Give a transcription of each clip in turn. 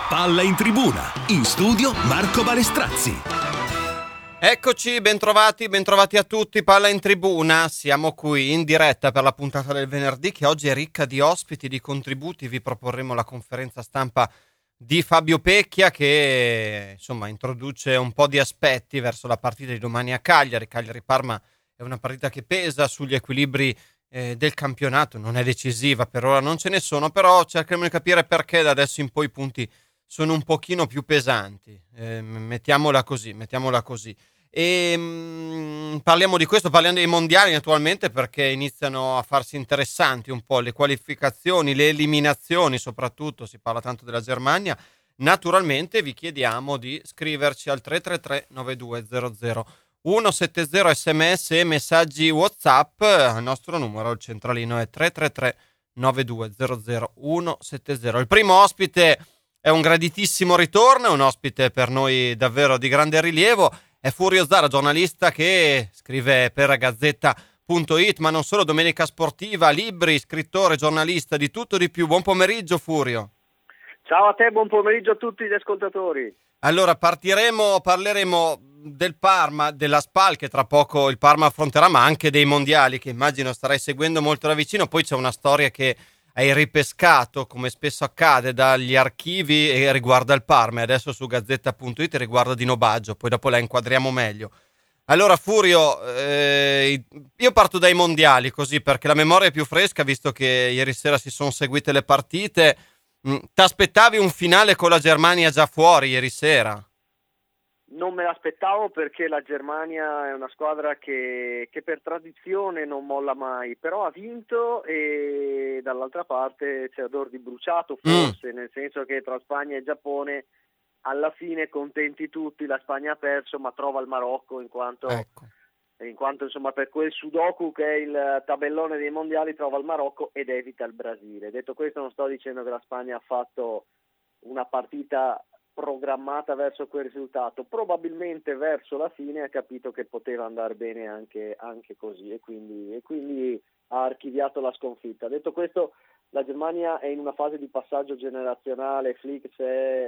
Palla in tribuna, in studio Marco Balestrazzi. Eccoci, bentrovati a tutti, Palla in tribuna, siamo qui in diretta per la puntata del venerdì che oggi è ricca di ospiti, di contributi. Vi proporremo la conferenza stampa di Fabio Pecchia che insomma introduce un po' di aspetti verso la partita di domani a Cagliari. Cagliari-Parma è una partita che pesa sugli equilibri del campionato, non è decisiva, per ora non ce ne sono, però cercheremo di capire perché da adesso in poi i punti sono un pochino più pesanti, mettiamola così. E parliamo di questo, parliamo dei mondiali naturalmente, perché iniziano a farsi interessanti un po' le qualificazioni, le eliminazioni, soprattutto si parla tanto della Germania. Naturalmente vi chiediamo di scriverci al 333 9200 170 sms e messaggi WhatsApp. Il nostro numero, il centralino, è 333 9200 170. Il primo ospite è un graditissimo ritorno, è un ospite per noi davvero di grande rilievo. È Furio Zara, giornalista che scrive per Gazzetta.it, ma non solo, Domenica Sportiva, libri, scrittore, giornalista, di tutto di più. Buon pomeriggio Furio. Ciao a te, buon pomeriggio a tutti gli ascoltatori. Allora parleremo del Parma, della SPAL che tra poco il Parma affronterà, ma anche dei mondiali che immagino starai seguendo molto da vicino. Poi c'è una storia che hai ripescato, come spesso accade, dagli archivi e riguarda il Parma, e adesso su Gazzetta.it riguarda Dino Baggio, poi dopo la inquadriamo meglio. Allora Furio, io parto dai mondiali così perché la memoria è più fresca, visto che ieri sera si sono seguite le partite. Ti aspettavi un finale con la Germania già fuori ieri sera? Non me l'aspettavo perché la Germania è una squadra che per tradizione non molla mai, però ha vinto e dall'altra parte c'è odor di bruciato forse, nel senso che tra Spagna e Giappone alla fine contenti tutti, la Spagna ha perso ma trova il Marocco in quanto insomma per quel sudoku che è il tabellone dei mondiali trova il Marocco ed evita il Brasile. Detto questo, non sto dicendo che la Spagna ha fatto una partita programmata verso quel risultato, probabilmente verso la fine ha capito che poteva andare bene anche così e quindi ha archiviato la sconfitta. Detto questo, la Germania è in una fase di passaggio generazionale. Flick si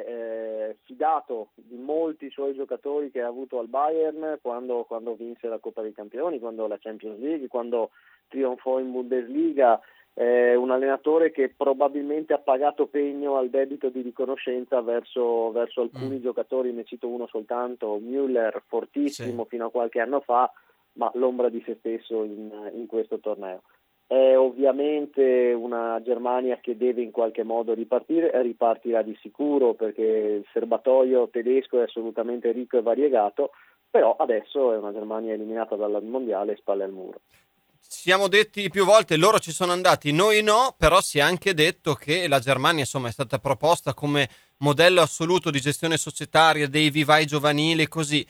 è fidato di molti suoi giocatori che ha avuto al Bayern quando vinse la Coppa dei Campioni, quando la Champions League, quando trionfò in Bundesliga. Un allenatore che probabilmente ha pagato pegno al debito di riconoscenza verso alcuni giocatori, ne cito uno soltanto, Müller, fortissimo fino a qualche anno fa, ma l'ombra di se stesso in questo torneo. È ovviamente una Germania che deve in qualche modo ripartire, ripartirà di sicuro perché il serbatoio tedesco è assolutamente ricco e variegato, però adesso è una Germania eliminata dal mondiale e spalle al muro. Siamo detti più volte, loro ci sono andati, noi no, però si è anche detto che la Germania insomma è stata proposta come modello assoluto di gestione societaria dei vivai giovanili, così.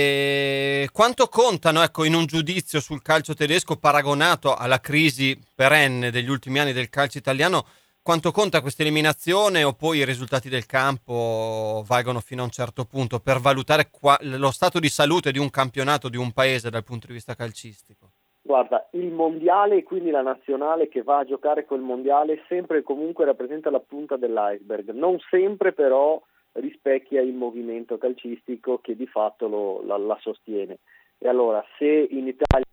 E quanto contano, in un giudizio sul calcio tedesco paragonato alla crisi perenne degli ultimi anni del calcio italiano, quanto conta questa eliminazione, o poi i risultati del campo valgono fino a un certo punto per valutare lo stato di salute di un campionato, di un paese dal punto di vista calcistico? Guarda, il mondiale e quindi la nazionale che va a giocare quel mondiale sempre e comunque rappresenta la punta dell'iceberg, non sempre però rispecchia il movimento calcistico che di fatto la sostiene. E allora, se in Italia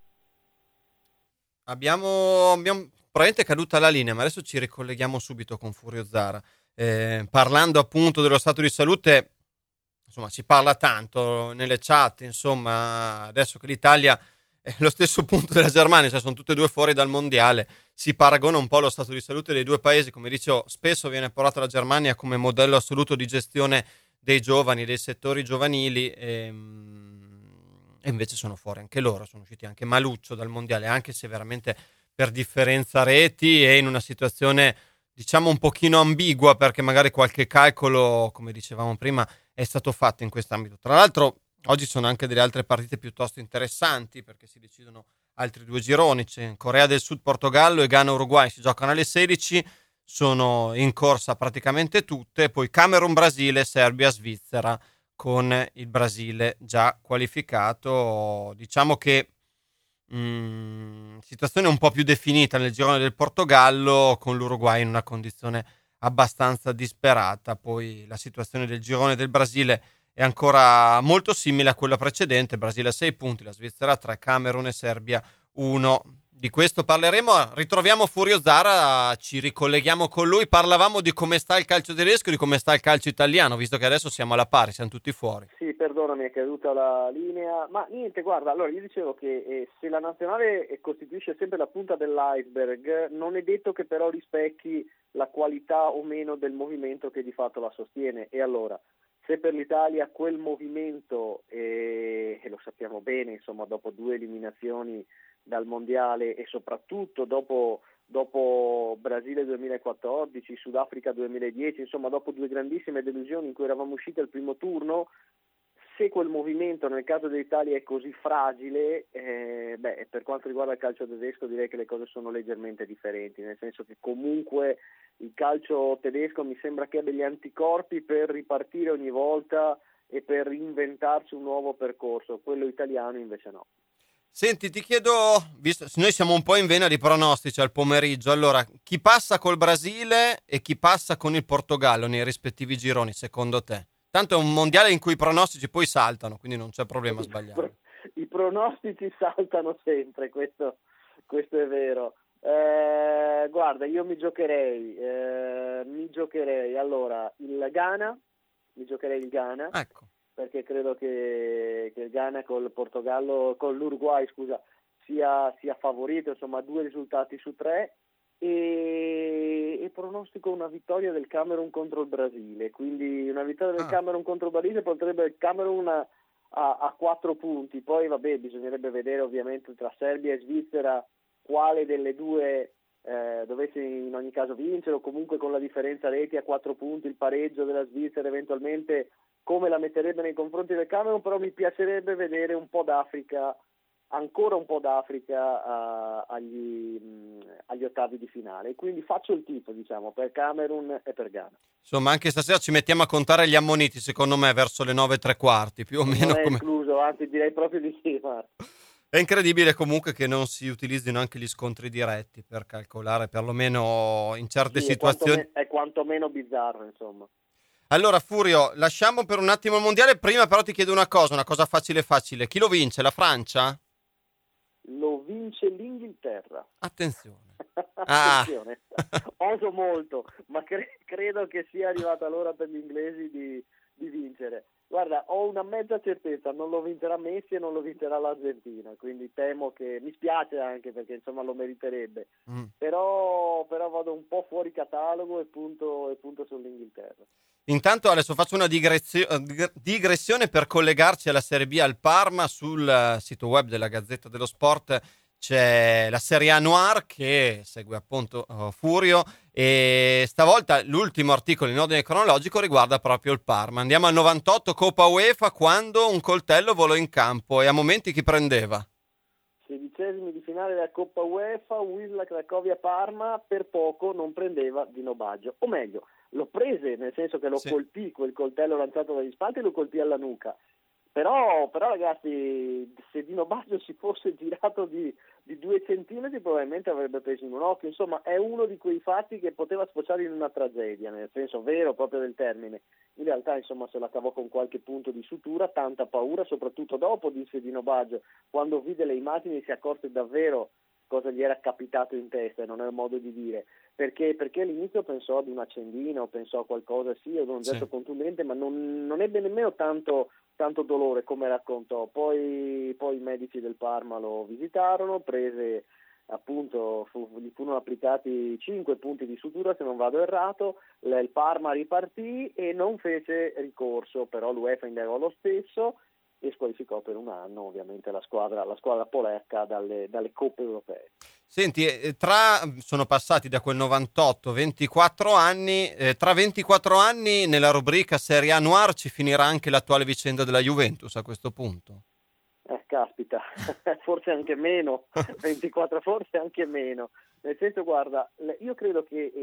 abbiamo probabilmente caduta la linea, ma adesso ci ricolleghiamo subito con Furio Zara. Parlando appunto dello stato di salute, insomma, si parla tanto nelle chat, insomma, adesso che l'Italia è lo stesso punto della Germania, cioè sono tutte e due fuori dal mondiale, si paragona un po' lo stato di salute dei due paesi. Come dicevo, spesso viene portata la Germania come modello assoluto di gestione dei giovani, dei settori giovanili, e invece sono fuori anche loro, sono usciti anche maluccio dal mondiale, anche se veramente per differenza reti e in una situazione diciamo un pochino ambigua, perché magari qualche calcolo, come dicevamo prima, è stato fatto in quest'ambito. Tra l'altro oggi sono anche delle altre partite piuttosto interessanti, perché si decidono altri due gironi. C'è Corea del Sud, Portogallo e Ghana, Uruguay, si giocano alle 16, sono in corsa praticamente tutte, poi Camerun, Brasile, Serbia, Svizzera, con il Brasile già qualificato. Diciamo che situazione un po' più definita nel girone del Portogallo, con l'Uruguay in una condizione abbastanza disperata. Poi la situazione del girone del Brasile è ancora molto simile a quella precedente: Brasile a 6 punti, la Svizzera a 3, Camerun e Serbia 1. Di questo parleremo, ritroviamo Furio Zara, ci ricolleghiamo con lui, parlavamo di come sta il calcio tedesco, di come sta il calcio italiano, visto che adesso siamo alla pari, siamo tutti fuori. Sì, perdonami, è caduta la linea, ma niente, guarda, allora io dicevo che se la nazionale costituisce sempre la punta dell'iceberg, non è detto che però rispecchi la qualità o meno del movimento che di fatto la sostiene. E allora, se per l'Italia quel movimento, e lo sappiamo bene, insomma, dopo 2 eliminazioni dal mondiale e soprattutto dopo Brasile 2014, Sudafrica 2010, insomma dopo 2 grandissime delusioni in cui eravamo usciti al primo turno, se quel movimento nel caso dell'Italia è così fragile, per quanto riguarda il calcio tedesco direi che le cose sono leggermente differenti, nel senso che comunque il calcio tedesco mi sembra che abbia degli anticorpi per ripartire ogni volta e per inventarsi un nuovo percorso, quello italiano invece no. Senti, ti chiedo, visto noi siamo un po' in vena di pronostici al pomeriggio, allora chi passa col Brasile e chi passa con il Portogallo nei rispettivi gironi, secondo te? Tanto è un mondiale in cui i pronostici poi saltano, quindi non c'è problema a sbagliare. I pronostici saltano sempre, questo è vero. Guarda, io mi giocherei allora il Ghana, Ecco. perché credo che il Ghana col Portogallo, con l'Uruguay, scusa, sia favorito, insomma 2 risultati su 3, e pronostico una vittoria del Camerun contro il Brasile, quindi una vittoria del Camerun contro il Brasile porterebbe il Camerun a 4 punti, poi vabbè bisognerebbe vedere ovviamente tra Serbia e Svizzera quale delle due dovesse in ogni caso vincere, o comunque con la differenza reti a 4 punti, il pareggio della Svizzera eventualmente come la metterebbe nei confronti del Camerun, però mi piacerebbe vedere ancora un po' d'Africa agli ottavi di finale, quindi faccio il tifo, diciamo, per Camerun e per Ghana. Insomma, anche stasera ci mettiamo a contare gli ammoniti, secondo me, verso le 9:15, più o meno. Non è escluso, anzi direi proprio di sì, Marco. È incredibile comunque che non si utilizzino anche gli scontri diretti per calcolare, perlomeno in certe situazioni. È quantomeno bizzarro, insomma. Allora, Furio, lasciamo per un attimo il mondiale, prima però ti chiedo una cosa facile. Chi lo vince? La Francia? Lo vince l'Inghilterra. Attenzione. Attenzione. Oso molto, ma credo che sia arrivata l'ora per gli inglesi di vincere. Guarda, ho una mezza certezza, non lo vincerà Messi e non lo vincerà l'Argentina, quindi temo che, mi spiace anche perché insomma lo meriterebbe, però vado un po' fuori catalogo e punto sull'Inghilterra. Intanto adesso faccio una digressione per collegarci alla Serie B, al Parma. Sul sito web della Gazzetta dello Sport c'è la Serie A Noir che segue appunto Furio, e stavolta l'ultimo articolo in ordine cronologico riguarda proprio il Parma. Andiamo al 98, Coppa UEFA, quando un coltello volò in campo, e a momenti chi prendeva? 16esimi di finale della Coppa UEFA, Wisla Cracovia-Parma, per poco non prendeva Dino Baggio, o meglio, lo prese, nel senso che lo colpì, quel coltello lanciato dagli spalti lo colpì alla nuca. Però ragazzi, se Dino Baggio si fosse girato di 2 centimetri probabilmente avrebbe preso in un occhio. Insomma, è uno di quei fatti che poteva sfociare in una tragedia, nel senso vero proprio del termine. In realtà insomma se la cavò con qualche punto di sutura, tanta paura, soprattutto dopo, disse Dino Baggio, quando vide le immagini si accorse davvero cosa gli era capitato in testa, non è un modo di dire, perché all'inizio pensò ad un accendino, pensò a qualcosa, sì, ad un oggetto contundente, ma non ebbe nemmeno tanto dolore come raccontò. Poi i medici del Parma lo visitarono, prese appunto, gli furono applicati 5 punti di sutura se non vado errato, il Parma ripartì e non fece ricorso, però l'UEFA indagò lo stesso e squalificò per un anno ovviamente la squadra polacca dalle coppe europee. Senti, sono passati da quel 98 24 anni, tra 24 anni nella rubrica Serie A Noir ci finirà anche l'attuale vicenda della Juventus a questo punto? Caspita, forse anche meno, 24 forse anche meno, nel senso guarda, io credo che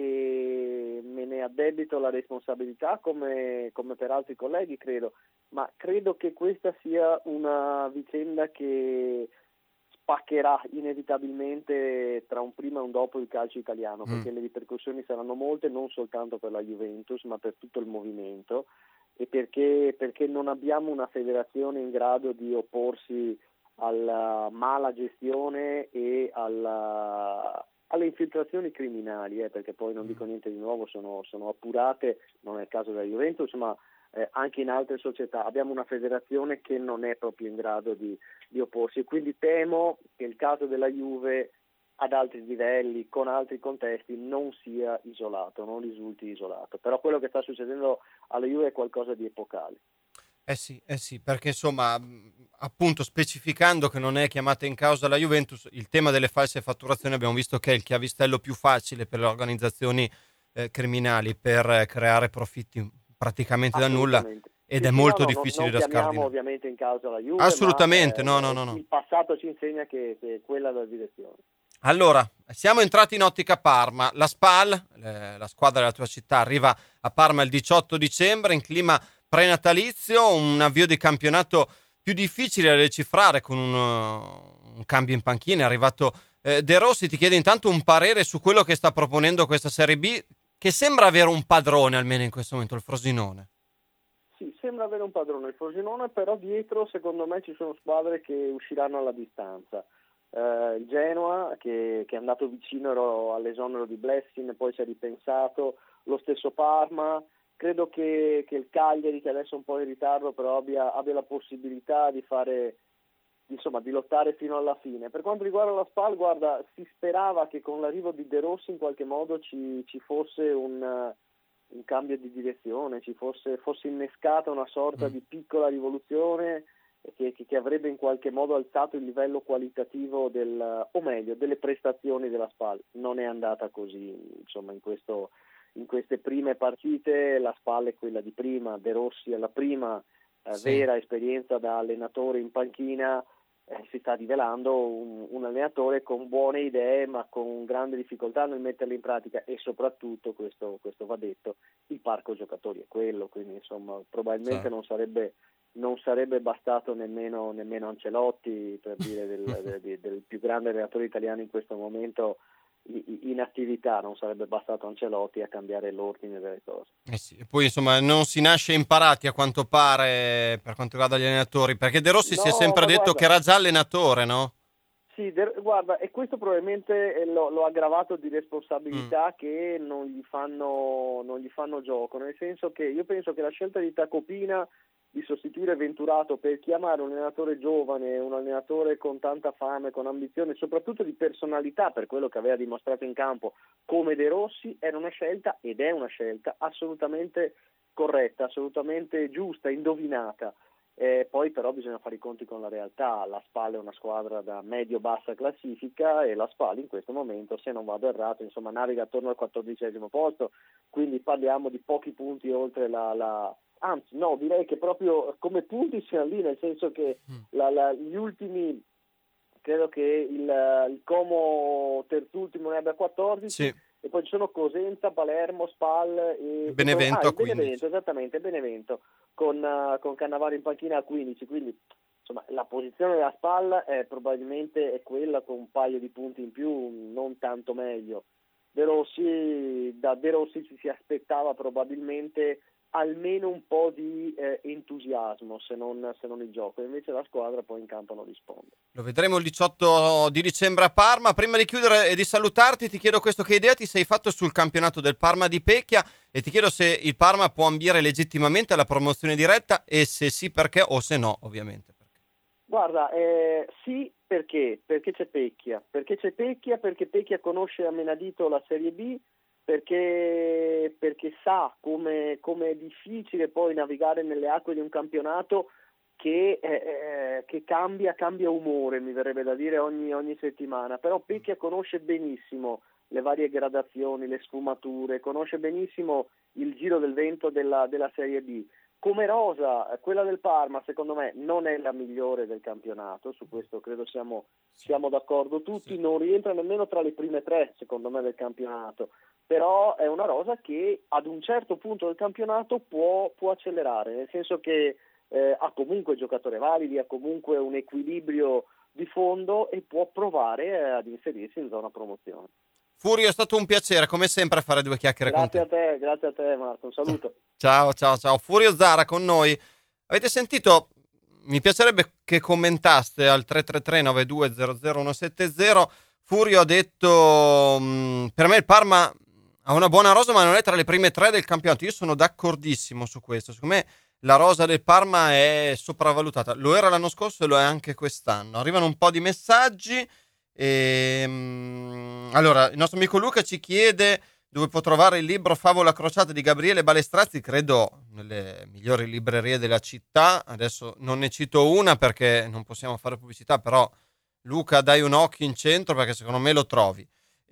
e me ne addebito la responsabilità come per altri colleghi credo, ma credo che questa sia una vicenda che spaccherà inevitabilmente tra un prima e un dopo il calcio italiano, perché le ripercussioni saranno molte, non soltanto per la Juventus ma per tutto il movimento, e perché non abbiamo una federazione in grado di opporsi alla mala gestione e alle infiltrazioni criminali, perché poi non dico niente di nuovo, sono appurate, non è il caso della Juventus, ma anche in altre società. Abbiamo una federazione che non è proprio in grado di opporsi, e quindi temo che il caso della Juve ad altri livelli, con altri contesti, non sia isolato, non risulti isolato. Però quello che sta succedendo alla Juve è qualcosa di epocale. Eh sì, perché insomma, appunto, specificando che non è chiamata in causa la Juventus, il tema delle false fatturazioni abbiamo visto che è il chiavistello più facile per le organizzazioni criminali per creare profitti praticamente da nulla, ed è molto difficile da scardinare. Non chiamiamo ovviamente in causa la Juve, assolutamente, ma, no. Il passato ci insegna che è quella la direzione. Allora, siamo entrati in ottica Parma. La SPAL, la squadra della tua città, arriva a Parma il 18 dicembre in clima prenatalizio, un avvio di campionato più difficile da decifrare con un cambio in panchina. È arrivato De Rossi. Ti chiedo intanto un parere su quello che sta proponendo questa Serie B, che sembra avere un padrone almeno in questo momento, il Frosinone. Sì, sembra avere un padrone il Frosinone, però dietro secondo me ci sono squadre che usciranno alla distanza. Il Genoa che è andato vicino all'esonero di Blessing, poi si è ripensato, lo stesso Parma. Credo che il Cagliari, che adesso è un po' in ritardo, però abbia la possibilità di lottare fino alla fine. Per quanto riguarda la SPAL, guarda, si sperava che con l'arrivo di De Rossi in qualche modo ci fosse un cambio di direzione, fosse innescata una sorta di piccola rivoluzione che avrebbe in qualche modo alzato il livello qualitativo delle prestazioni della SPAL. Non è andata così, insomma, in queste prime partite la SPAL è quella di prima. De Rossi è la prima vera esperienza da allenatore in panchina, si sta rivelando un allenatore con buone idee ma con grande difficoltà nel metterle in pratica, e soprattutto, questo va detto, il parco giocatori è quello, quindi insomma probabilmente non sarebbe bastato nemmeno Ancelotti, per dire del più grande allenatore italiano in questo momento in attività, non sarebbe bastato Ancelotti a cambiare l'ordine delle cose. Sì. E poi insomma non si nasce imparati, a quanto pare, per quanto riguarda gli allenatori, perché De Rossi si è sempre detto che era già allenatore, no? Sì, guarda, e questo probabilmente lo ha aggravato di responsabilità che non gli fanno gioco, nel senso che io penso che la scelta di Tacopina di sostituire Venturato per chiamare un allenatore giovane, un allenatore con tanta fame, con ambizione, soprattutto di personalità, per quello che aveva dimostrato in campo, come De Rossi, era una scelta, ed è una scelta assolutamente corretta, assolutamente giusta, indovinata. Poi però bisogna fare i conti con la realtà. La SPAL è una squadra da medio-bassa classifica, e la SPAL in questo momento, se non vado errato, insomma, naviga attorno al 14° posto, quindi parliamo di pochi punti oltre anzi no, direi che proprio come punti siamo lì, nel senso che gli ultimi, credo che il Como terzultimo ne abbia 14, e poi ci sono Cosenza, Palermo, Spal e Benevento a 15. Benevento, esattamente, Benevento con Cannavaro in panchina a 15, quindi insomma la posizione della Spal probabilmente è quella con un paio di punti in più, non tanto meglio. Da De Rossi ci si aspettava probabilmente almeno un po' di entusiasmo, se non il gioco, invece la squadra poi in campo non risponde. Lo vedremo il 18 di dicembre a Parma. Prima di chiudere e di salutarti, ti chiedo questo: che idea ti sei fatto sul campionato del Parma di Pecchia, e ti chiedo se il Parma può ambire legittimamente alla promozione diretta, e se sì perché, o se no ovviamente perché. Guarda, sì, perché c'è Pecchia, perché Pecchia conosce a menadito la Serie B, perché sa come è difficile poi navigare nelle acque di un campionato che cambia umore, mi verrebbe da dire, ogni settimana. Però Pecchia conosce benissimo le varie gradazioni, le sfumature, conosce benissimo il giro del vento della Serie B. Come rosa, quella del Parma secondo me non è la migliore del campionato, su questo credo siamo d'accordo tutti, non rientra nemmeno tra le prime 3 secondo me del campionato, però è una rosa che ad un certo punto del campionato può accelerare, nel senso che ha comunque giocatori validi, ha comunque un equilibrio di fondo e può provare ad inserirsi in zona promozione. Furio, è stato un piacere come sempre fare due chiacchiere con te. Grazie a te Marco, un saluto. Ciao. Furio Zara con noi. Avete sentito? Mi piacerebbe che commentaste al 333-9200-170. Furio ha detto per me il Parma ha una buona rosa ma non è tra le prime 3 del campionato. Io sono d'accordissimo su questo. Secondo me la rosa del Parma è sopravvalutata. Lo era l'anno scorso e lo è anche quest'anno. Arrivano un po' di messaggi. Allora, il nostro amico Luca ci chiede dove può trovare il libro Favola crociata di Gabriele Balestrazzi, credo nelle migliori librerie della città. Adesso non ne cito una perché non possiamo fare pubblicità, però Luca dai un occhio in centro perché secondo me lo trovi.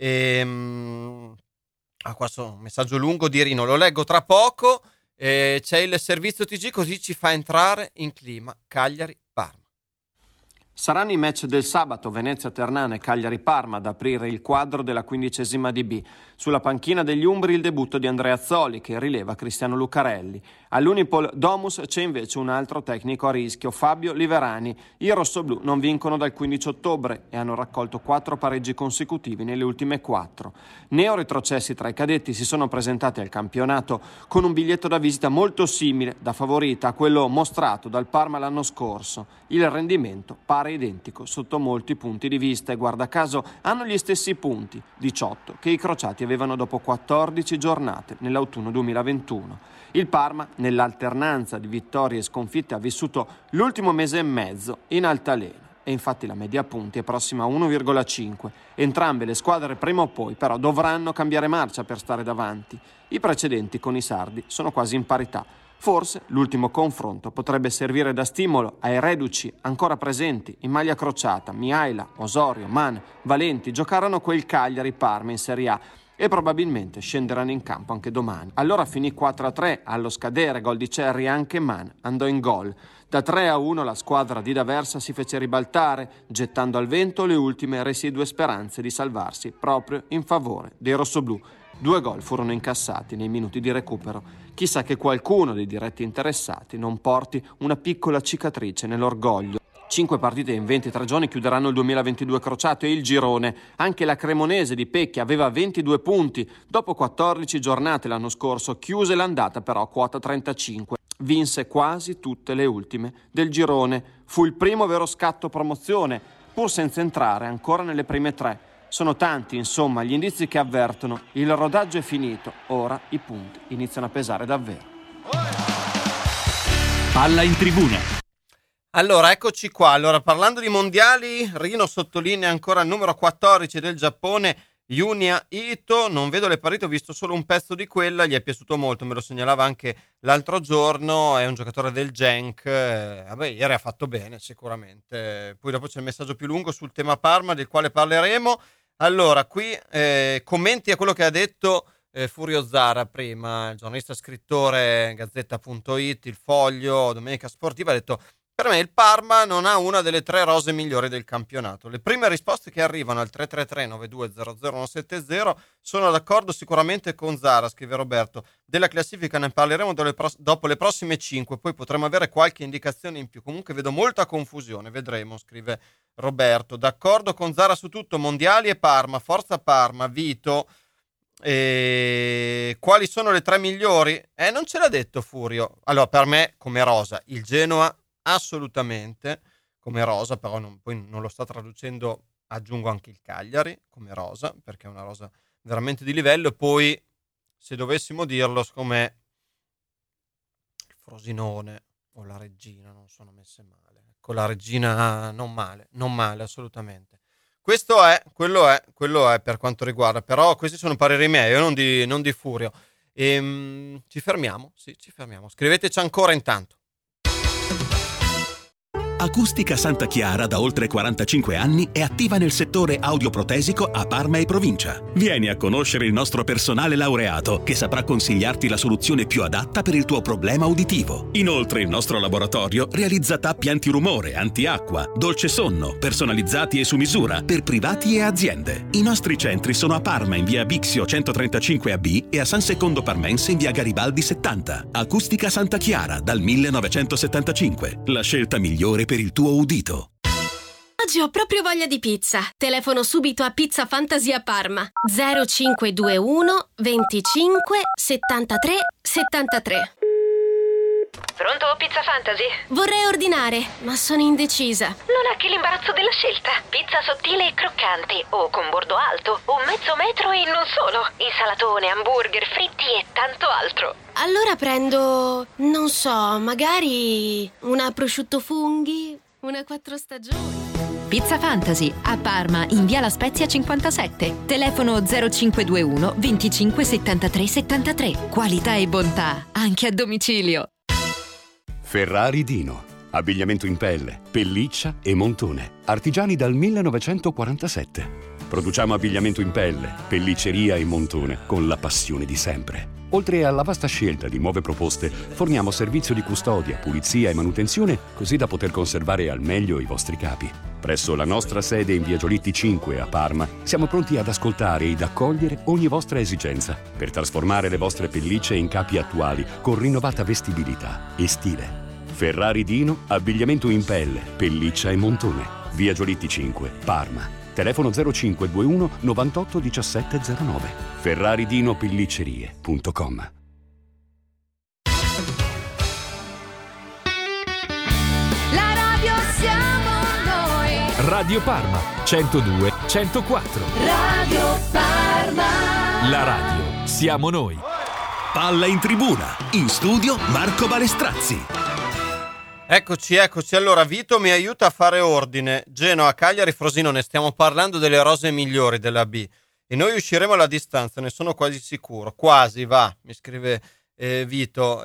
Qua sono un messaggio lungo di Rino, lo leggo tra poco. C'è il servizio TG, così ci fa entrare in clima. Cagliari-Parma. Saranno i match del sabato, Venezia-Ternana e Cagliari-Parma ad aprire il quadro della 15ª di B. Sulla panchina degli Umbri il debutto di Andrea Azzoli, che rileva Cristiano Lucarelli. All'Unipol Domus c'è invece un altro tecnico a rischio, Fabio Liverani. I rossoblù non vincono dal 15 ottobre e hanno raccolto 4 pareggi consecutivi nelle ultime 4. Neo-retrocessi tra i cadetti si sono presentati al campionato con un biglietto da visita molto simile, da favorita, a quello mostrato dal Parma l'anno scorso. Il rendimento pare identico sotto molti punti di vista e guarda caso hanno gli stessi punti, 18, che i crociati avevano dopo 14 giornate nell'autunno 2021. Il Parma, nell'alternanza di vittorie e sconfitte, ha vissuto l'ultimo mese e mezzo in altalena e infatti la media punti è prossima a 1,5. Entrambe le squadre prima o poi però dovranno cambiare marcia per stare davanti. I precedenti con i sardi sono quasi in parità. Forse l'ultimo confronto potrebbe servire da stimolo ai reduci ancora presenti in maglia crociata. Mihaila, Osorio, Man, Valenti giocarono quel Cagliari-Parma in Serie A e probabilmente scenderanno in campo anche domani. Allora finì 4-3, allo scadere gol di Cerri, anche Man andò in gol. Da 3-1 la squadra di D'Aversa si fece ribaltare, gettando al vento le ultime residue speranze di salvarsi proprio in favore dei rossoblù. 2 gol furono incassati nei minuti di recupero. Chissà che qualcuno dei diretti interessati non porti una piccola cicatrice nell'orgoglio. 5 partite in 23 giorni chiuderanno il 2022 crociato e il girone. Anche la Cremonese di Pecchi aveva 22 punti. Dopo 14 giornate l'anno scorso chiuse l'andata però a quota 35. Vinse quasi tutte le ultime del girone. Fu il primo vero scatto promozione, pur senza entrare ancora nelle prime 3. Sono tanti, insomma, gli indizi che avvertono. Il rodaggio è finito, ora i punti iniziano a pesare davvero. Palla in tribuna. Allora, eccoci qua. Allora, parlando di mondiali, Rino sottolinea ancora il numero 14 del Giappone, Yunya Ito. Non vedo le partite, ho visto solo un pezzo di quella, gli è piaciuto molto, me lo segnalava anche l'altro giorno, è un giocatore del Genk, ieri ha fatto bene sicuramente. Poi dopo c'è il messaggio più lungo sul tema Parma, del quale parleremo. Allora, qui commenti a quello che ha detto Furio Zara prima, il giornalista scrittore Gazzetta.it, Il Foglio, Domenica Sportiva, ha detto: per me il Parma non ha una delle 3 rose migliori del campionato. Le prime risposte che arrivano al 333-9200-170 sono d'accordo sicuramente con Zara, scrive Roberto. Della classifica ne parleremo dopo le prossime 5, poi potremo avere qualche indicazione in più. Comunque vedo molta confusione, vedremo, scrive Roberto. D'accordo con Zara su tutto, mondiali e Parma, forza Parma, Vito. Quali sono le 3 migliori? Non ce l'ha detto Furio. Allora, per me come rosa il Genoa assolutamente come rosa, però poi non lo sta traducendo, aggiungo anche il Cagliari come rosa, perché è una rosa veramente di livello. E poi, se dovessimo dirlo, secondo me il Frosinone o la Reggina non sono messe male. Ecco, la Reggina non male assolutamente. Quello è per quanto riguarda, però questi sono pareri miei, non di Furio. Ci fermiamo? Sì, ci fermiamo. Scriveteci ancora intanto. Acustica Santa Chiara da oltre 45 anni è attiva nel settore audioprotesico a Parma e provincia. Vieni a conoscere il nostro personale laureato che saprà consigliarti la soluzione più adatta per il tuo problema uditivo. Inoltre il nostro laboratorio realizza tappi antirumore, antiacqua, dolce sonno, personalizzati e su misura per privati e aziende. I nostri centri sono a Parma in via Bixio 135 AB e a San Secondo Parmense in via Garibaldi 70. Acustica Santa Chiara dal 1975. La scelta migliore per il tuo udito. Oggi ho proprio voglia di pizza. Telefono subito a Pizza Fantasy a Parma. 0521 25 73 73. Pronto, Pizza Fantasy? Vorrei ordinare, ma sono indecisa. Non è che l'imbarazzo della scelta. Pizza sottile e croccante, o con bordo alto, o mezzo metro e non solo. Insalatone, hamburger, fritti e tanto altro. Allora prendo, non so, magari una prosciutto funghi, una 4 stagioni. Pizza Fantasy a Parma in via La Spezia 57. Telefono 0521 25 73 73. Qualità e bontà anche a domicilio. Ferrari Dino. Abbigliamento in pelle, pelliccia e montone. Artigiani dal 1947. Produciamo abbigliamento in pelle, pellicceria e montone con la passione di sempre. Oltre alla vasta scelta di nuove proposte, forniamo servizio di custodia, pulizia e manutenzione, così da poter conservare al meglio i vostri capi. Presso la nostra sede in via Giolitti 5 a Parma, siamo pronti ad ascoltare ed accogliere ogni vostra esigenza per trasformare le vostre pellicce in capi attuali con rinnovata vestibilità e stile. Ferrari Dino, abbigliamento in pelle, pelliccia e montone. Via Giolitti 5, Parma. Telefono 0521 98 1709. ferraridinopelliccerie.com. La radio siamo noi. Radio Parma 102 104. Radio Parma. La radio siamo noi. Palla in tribuna. In studio Marco Balestrazzi. Eccoci. Allora Vito mi aiuta a fare ordine. Genoa, Cagliari, Frosinone. Stiamo parlando delle rose migliori della B e noi usciremo alla distanza, ne sono quasi sicuro. Quasi, va, mi scrive Vito.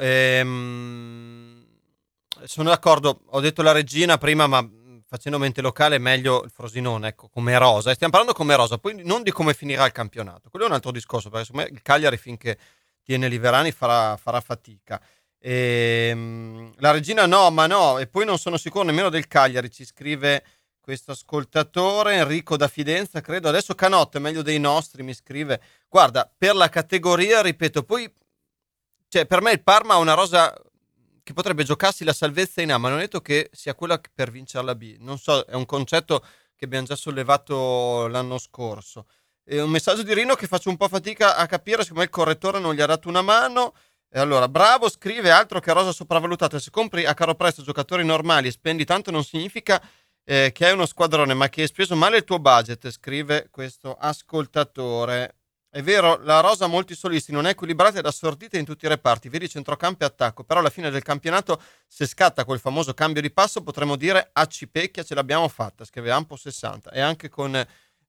Sono d'accordo, ho detto la Regina prima, ma facendo mente locale è meglio il Frosinone, ecco, come rosa. Stiamo parlando come rosa, poi non di come finirà il campionato. Quello è un altro discorso, perché secondo me il Cagliari finché tiene Liverani farà fatica. La Regina no, e poi non sono sicuro nemmeno del Cagliari, ci scrive questo ascoltatore Enrico da Fidenza, credo. Adesso Canotte meglio dei nostri, mi scrive. Guarda, per la categoria, ripeto, poi per me il Parma ha una rosa che potrebbe giocarsi la salvezza in A, ma non è detto che sia quella per vincere la B. Non so, è un concetto che abbiamo già sollevato l'anno scorso. Un messaggio di Rino che faccio un po' fatica a capire, secondo me il correttore non gli ha dato una mano. E allora, bravo, scrive, altro che rosa sopravvalutata. Se compri a caro prezzo giocatori normali e spendi tanto non significa che hai uno squadrone, ma che hai speso male il tuo budget, scrive questo ascoltatore. È vero, la rosa molti solisti non è equilibrata ed assordita in tutti i reparti, vedi centrocampo e attacco, però alla fine del campionato, se scatta quel famoso cambio di passo, potremo dire a Cipecchia ce l'abbiamo fatta, scrive Ampo 60. E anche con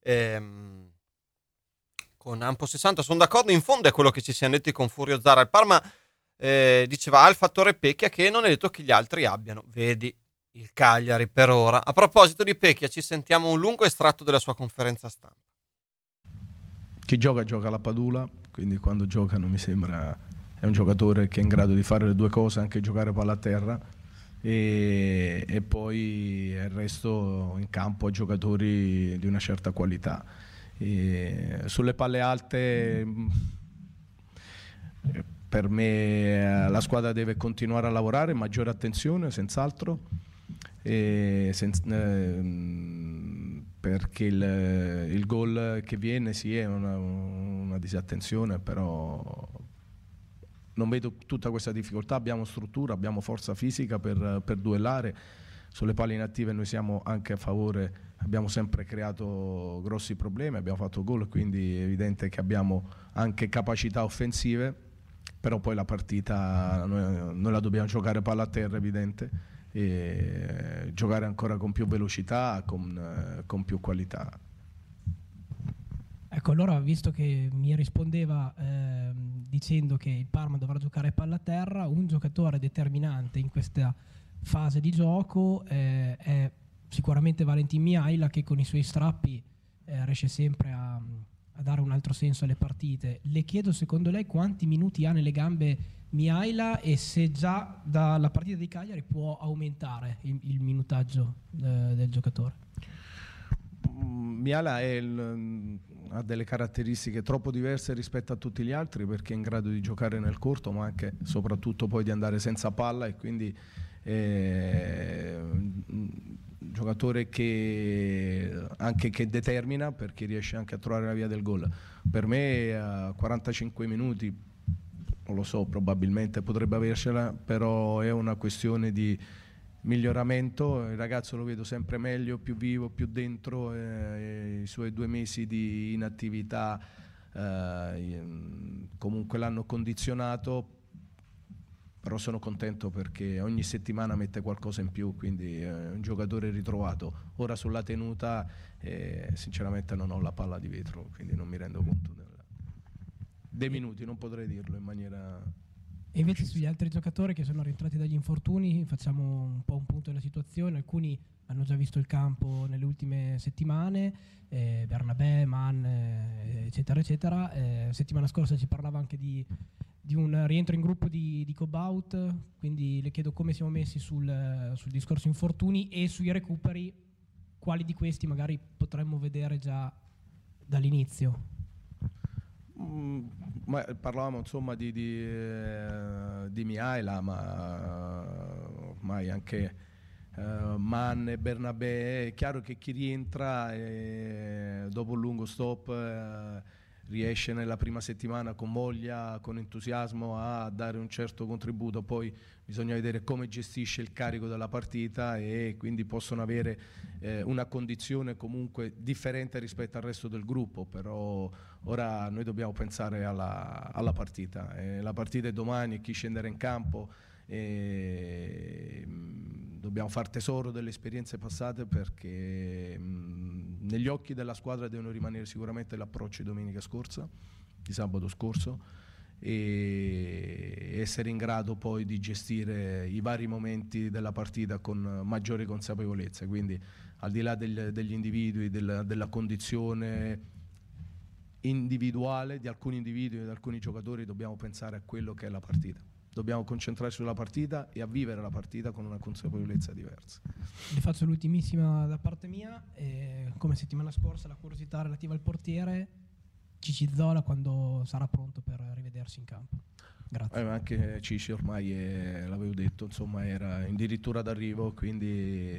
Ampo 60 sono d'accordo, in fondo è quello che ci siamo detti con Furio Zara. Il Parma diceva ha il fattore Pecchia che non è detto che gli altri abbiano, vedi il Cagliari per ora. A proposito di Pecchia, ci sentiamo un lungo estratto della sua conferenza stampa. Chi gioca alla Padula, quindi quando gioca non mi sembra, è un giocatore che è in grado di fare le due cose, anche giocare palla a terra, e poi il resto in campo a giocatori di una certa qualità. E sulle palle alte per me la squadra deve continuare a lavorare, maggiore attenzione senz'altro, perché il gol che viene sì è una disattenzione, però non vedo tutta questa difficoltà. Abbiamo struttura, abbiamo forza fisica per duellare. Sulle palle inattive noi siamo anche a favore, abbiamo sempre creato grossi problemi, abbiamo fatto gol, quindi è evidente che abbiamo anche capacità offensive, però poi la partita noi la dobbiamo giocare palla a terra, evidente, e giocare ancora con più velocità, con più qualità. Ecco, allora, visto che mi rispondeva dicendo che il Parma dovrà giocare palla a terra, un giocatore determinante in questa fase di gioco è sicuramente Valentin Miaila, che con i suoi strappi riesce sempre a dare un altro senso alle partite. Le chiedo, secondo lei, quanti minuti ha nelle gambe Miaila e se già dalla partita di Cagliari può aumentare il minutaggio del giocatore. Miaila ha delle caratteristiche troppo diverse rispetto a tutti gli altri, perché è in grado di giocare nel corto, ma anche soprattutto poi di andare senza palla, e quindi giocatore che anche che determina, perché riesce anche a trovare la via del gol. Per me a 45 minuti, non lo so, probabilmente potrebbe avercela, però è una questione di miglioramento. Il ragazzo lo vedo sempre meglio, più vivo, più dentro, i suoi 2 mesi di inattività comunque l'hanno condizionato, però sono contento perché ogni settimana mette qualcosa in più, quindi è un giocatore ritrovato. Ora sulla tenuta sinceramente non ho la palla di vetro, quindi non mi rendo conto dei minuti, non potrei dirlo in maniera... E invece sugli altri giocatori che sono rientrati dagli infortuni facciamo un po' un punto della situazione. Alcuni hanno già visto il campo nelle ultime settimane, Bernabé, Mann, eccetera eccetera. Settimana scorsa ci parlava anche di un rientro in gruppo di Cobaut, quindi le chiedo come siamo messi sul discorso infortuni e sui recuperi, quali di questi magari potremmo vedere già dall'inizio. Ma parlavamo insomma di Mihaela, ma ormai anche Mann e Bernabé. È chiaro che chi rientra dopo un lungo stop riesce nella prima settimana con voglia, con entusiasmo a dare un certo contributo, poi bisogna vedere come gestisce il carico della partita e quindi possono avere una condizione comunque differente rispetto al resto del gruppo, però ora noi dobbiamo pensare alla partita. La partita è domani e chi scenderà in campo, dobbiamo far tesoro delle esperienze passate, perché negli occhi della squadra devono rimanere sicuramente l'approccio di domenica scorsa, di sabato scorso, e essere in grado poi di gestire i vari momenti della partita con maggiore consapevolezza. Quindi al di là degli individui, della condizione individuale di alcuni individui e di alcuni giocatori, dobbiamo pensare a quello che è la partita. Dobbiamo concentrarci sulla partita e a vivere la partita con una consapevolezza diversa. Vi faccio l'ultimissima da parte mia. Come settimana scorsa, la curiosità relativa al portiere Cici Zola, quando sarà pronto per rivedersi in campo. Grazie. Anche Cici ormai l'avevo detto, insomma, era addirittura d'arrivo, quindi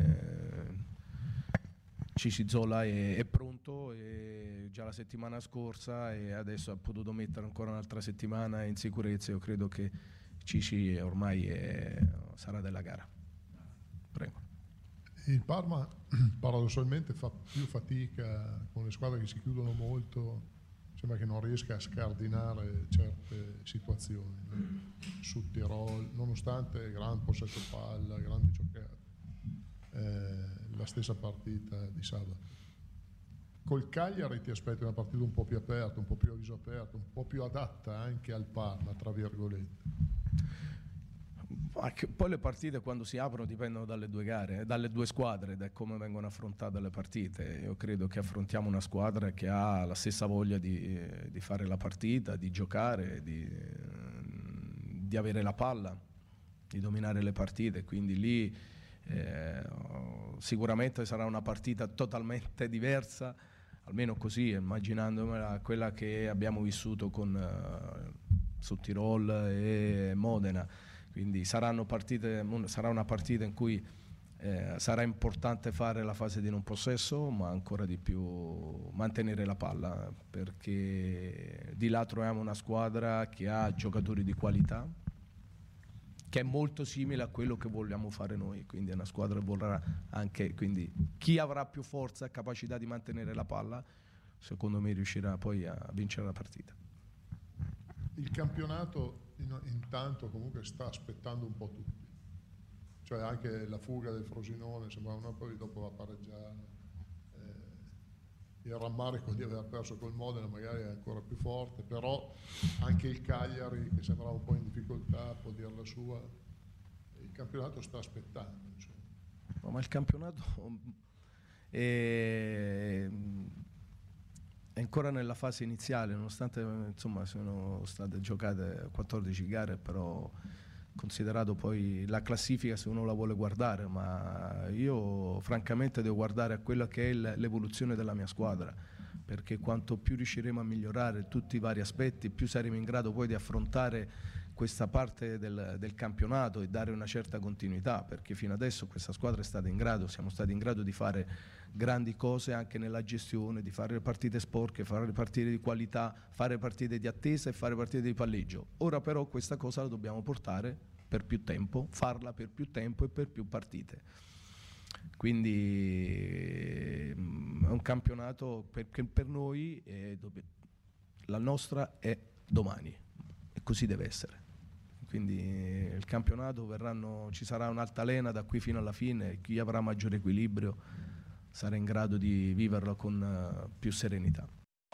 Cici Zola è pronto, già la settimana scorsa, e adesso ha potuto mettere ancora un'altra settimana in sicurezza. Io credo che Cici ormai sarà della gara. Prego. Il Parma paradossalmente fa più fatica con le squadre che si chiudono molto, sembra che non riesca a scardinare certe situazioni, no? Su Tirol, nonostante gran possesso palla, grandi giocate, la stessa partita di sabato. Col Cagliari ti aspetti una partita un po' più aperta, un po' più a viso aperto, un po' più adatta anche al Parma, tra virgolette. Poi le partite quando si aprono dipendono dalle 2 gare, dalle 2 squadre, da come vengono affrontate le partite. Io credo che affrontiamo una squadra che ha la stessa voglia di fare la partita, di giocare, di avere la palla, di dominare le partite, quindi lì sicuramente sarà una partita totalmente diversa, almeno così, immaginandomela quella che abbiamo vissuto su Tirol e Modena. Quindi sarà una partita in cui sarà importante fare la fase di non possesso, ma ancora di più mantenere la palla, perché di là troviamo una squadra che ha giocatori di qualità, che è molto simile a quello che vogliamo fare noi, quindi è una squadra che vorrà anche, quindi chi avrà più forza e capacità di mantenere la palla, secondo me riuscirà poi a vincere la partita. Il campionato intanto comunque sta aspettando un po' tutti, cioè anche la fuga del Frosinone sembrava una, poi dopo va a pareggiare, il rammarico di aver perso col Modena magari è ancora più forte, però anche il Cagliari, che sembrava un po' in difficoltà, può dire la sua. Il campionato sta aspettando, insomma. Ma il campionato è ancora nella fase iniziale, nonostante insomma sono state giocate 14 gare, però considerato poi la classifica se uno la vuole guardare, ma io francamente devo guardare a quella che è l'evoluzione della mia squadra, perché quanto più riusciremo a migliorare tutti i vari aspetti, più saremo in grado poi di affrontare questa parte del campionato e dare una certa continuità, perché fino adesso questa squadra siamo stati in grado di fare grandi cose anche nella gestione, di fare le partite sporche, fare le partite di qualità, fare partite di attesa e fare partite di palleggio. Ora però questa cosa la dobbiamo portare per più tempo, farla per più tempo e per più partite. Quindi è un campionato perché per noi la nostra è domani e così deve essere. Quindi il campionato ci sarà un'altalena da qui fino alla fine, chi avrà maggiore equilibrio sarà in grado di viverlo con più serenità.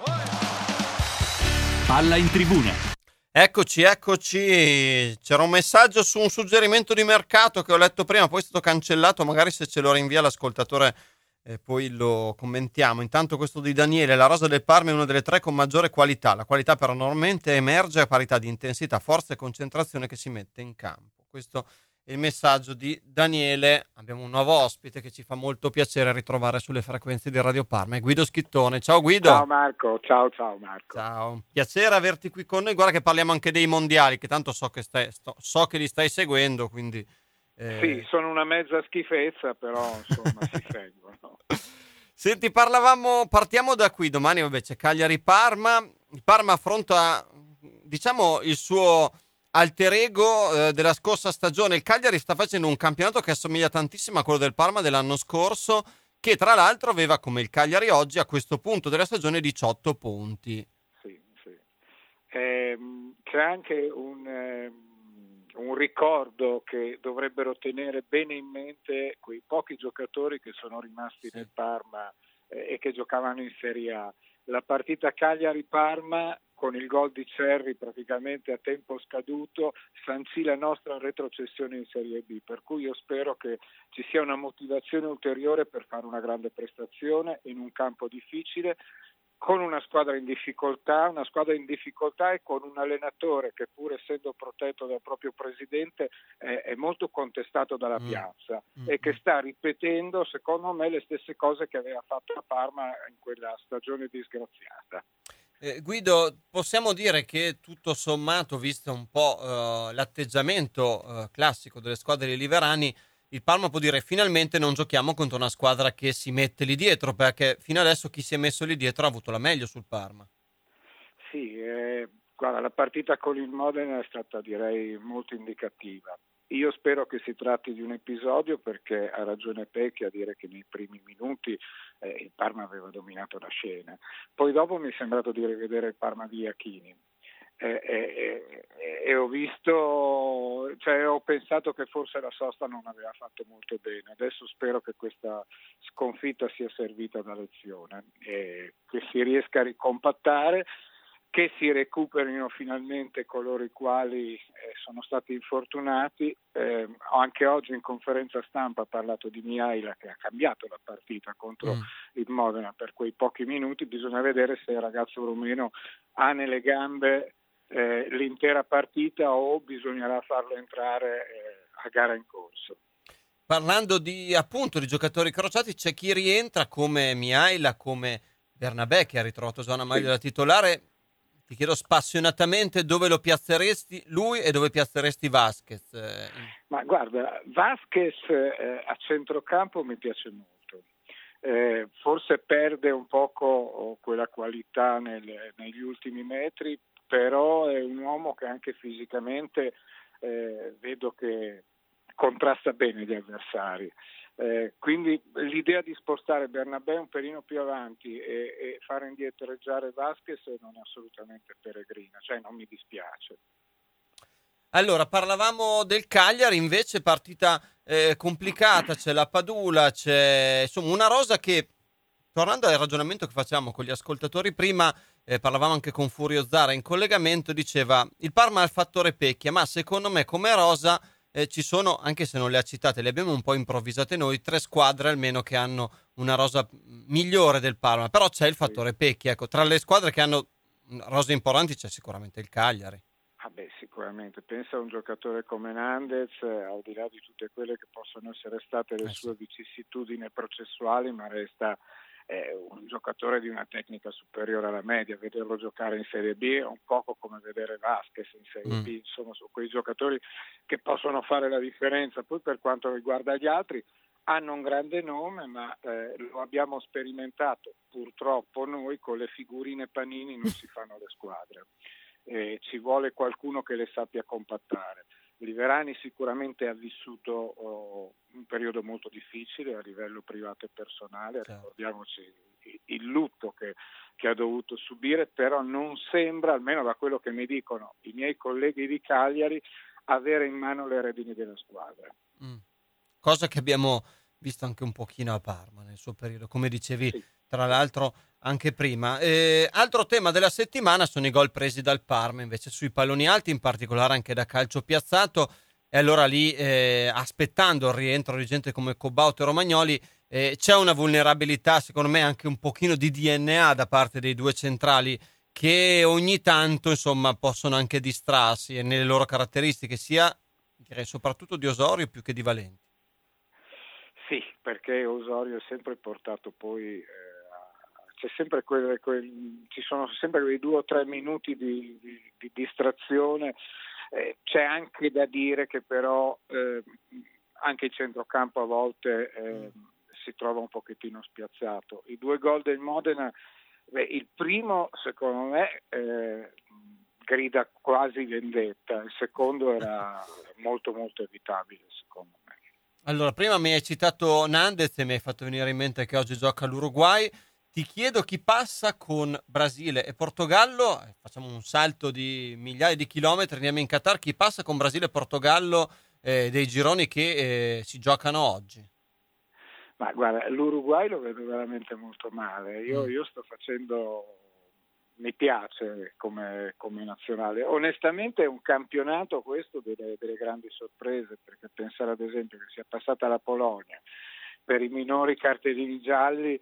Palla in tribuna. Eccoci. C'era un messaggio su un suggerimento di mercato che ho letto prima, poi è stato cancellato, magari se ce lo rinvia l'ascoltatore poi lo commentiamo. Intanto questo di Daniele: la rosa del Parma è una delle 3 con maggiore qualità. La qualità però normalmente emerge a parità di intensità, forza e concentrazione che si mette in campo. Questo è il messaggio di Daniele. Abbiamo un nuovo ospite che ci fa molto piacere ritrovare sulle frequenze di Radio Parma, è Guido Schittone. Ciao Guido. Ciao Marco, ciao Marco. Ciao, piacere averti qui con noi. Guarda che parliamo anche dei mondiali, che tanto so che li stai seguendo, quindi Sì, sono una mezza schifezza, però insomma si seguono. Senti, partiamo da qui. Domani c'è Cagliari-Parma. Il Parma affronta, diciamo, il suo alter ego della scorsa stagione. Il Cagliari sta facendo un campionato che assomiglia tantissimo a quello del Parma dell'anno scorso, che tra l'altro aveva, come il Cagliari oggi, a questo punto della stagione 18 punti. Sì. C'è anche un ricordo che dovrebbero tenere bene in mente quei pochi giocatori che sono rimasti nel Parma e che giocavano in Serie A. La partita Cagliari-Parma, con il gol di Cerri praticamente a tempo scaduto, sancì la nostra retrocessione in Serie B, per cui io spero che ci sia una motivazione ulteriore per fare una grande prestazione in un campo difficile, con una squadra in difficoltà e con un allenatore che, pur essendo protetto dal proprio presidente, è molto contestato dalla piazza e che sta ripetendo, secondo me, le stesse cose che aveva fatto a Parma in quella stagione disgraziata. Guido, possiamo dire che tutto sommato, visto un po' l'atteggiamento classico delle squadre di Liverani, il Parma può dire: finalmente non giochiamo contro una squadra che si mette lì dietro, perché fino adesso chi si è messo lì dietro ha avuto la meglio sul Parma. Sì, guarda, la partita con il Modena è stata, direi, molto indicativa. Io spero che si tratti di un episodio, perché ha ragione Pecchi a dire che nei primi minuti il Parma aveva dominato la scena. Poi dopo mi è sembrato di rivedere il Parma di Iachini. E ho visto, ho pensato che forse la sosta non aveva fatto molto bene. Adesso spero che questa sconfitta sia servita da lezione, che si riesca a ricompattare, che si recuperino finalmente coloro i quali sono stati infortunati. Anche oggi in conferenza stampa ha parlato di Mihaila, che ha cambiato la partita contro il Modena per quei pochi minuti. Bisogna vedere se il ragazzo rumeno ha nelle gambe l'intera partita o bisognerà farlo entrare a gara in corso. Parlando di giocatori crociati, c'è chi rientra come Mihaila, come Bernabé, che ha ritrovato già una maglia da titolare. Ti chiedo spassionatamente dove lo piazzeresti lui e dove piazzeresti Vasquez. Ma guarda, Vasquez a centrocampo mi piace molto. Forse perde un poco quella qualità negli ultimi metri, però è un uomo che anche fisicamente vedo che contrasta bene gli avversari. Quindi l'idea di spostare Bernabé un pelino più avanti e fare indietreggiare Vasquez non è assolutamente peregrina, non mi dispiace. Allora, parlavamo del Cagliari, invece partita complicata, c'è la Padula, c'è insomma una rosa che, tornando al ragionamento che facciamo con gli ascoltatori prima, parlavamo anche con Furio Zara in collegamento, diceva il Parma ha il fattore Pecchia, ma secondo me come rosa ci sono, anche se non le ha citate, le abbiamo un po' improvvisate noi, 3 squadre almeno che hanno una rosa migliore del Parma, però c'è il fattore Pecchia. Ecco, tra le squadre che hanno rose importanti c'è sicuramente il Cagliari. Sicuramente. Pensa a un giocatore come Nandez, al di là di tutte quelle che possono essere state le sue vicissitudini processuali, ma resta un giocatore di una tecnica superiore alla media. Vederlo giocare in Serie B è un poco come vedere Vasquez in Serie B, insomma sono quei giocatori che possono fare la differenza. Poi per quanto riguarda gli altri, hanno un grande nome, ma lo abbiamo sperimentato purtroppo noi, con le figurine Panini non si fanno le squadre, ci vuole qualcuno che le sappia compattare. Liverani sicuramente ha vissuto un periodo molto difficile a livello privato e personale, ricordiamoci il lutto che ha dovuto subire, però non sembra, almeno da quello che mi dicono i miei colleghi di Cagliari, avere in mano le redini della squadra. Cosa che abbiamo visto anche un pochino a Parma nel suo periodo, come dicevi tra l'altro anche prima. Altro tema della settimana sono i gol presi dal Parma invece sui palloni alti, in particolare anche da calcio piazzato, e allora lì aspettando il rientro di gente come Cobauto e Romagnoli c'è una vulnerabilità, secondo me anche un pochino di DNA da parte dei due centrali, che ogni tanto insomma possono anche distrarsi nelle loro caratteristiche, sia direi soprattutto di Osorio più che di Valenti. Sì, perché Osorio è sempre portato poi c'è sempre ci sono sempre quei 2 o 3 minuti di distrazione. C'è anche da dire che però anche il centrocampo a volte si trova un pochettino spiazzato. I 2 gol del Modena, il primo secondo me grida quasi vendetta, il secondo era molto molto evitabile secondo me. Allora, prima mi hai citato Nandez e mi hai fatto venire in mente che oggi gioca l'Uruguay. Ti chiedo chi passa con Brasile e Portogallo, facciamo un salto di migliaia di chilometri, andiamo in Qatar, chi passa con Brasile e Portogallo dei gironi che si giocano oggi? Ma guarda, l'Uruguay lo vedo veramente molto male, io sto facendo... Mi piace come nazionale. Onestamente è un campionato questo delle grandi sorprese, perché pensare ad esempio che sia passata la Polonia per i minori cartellini gialli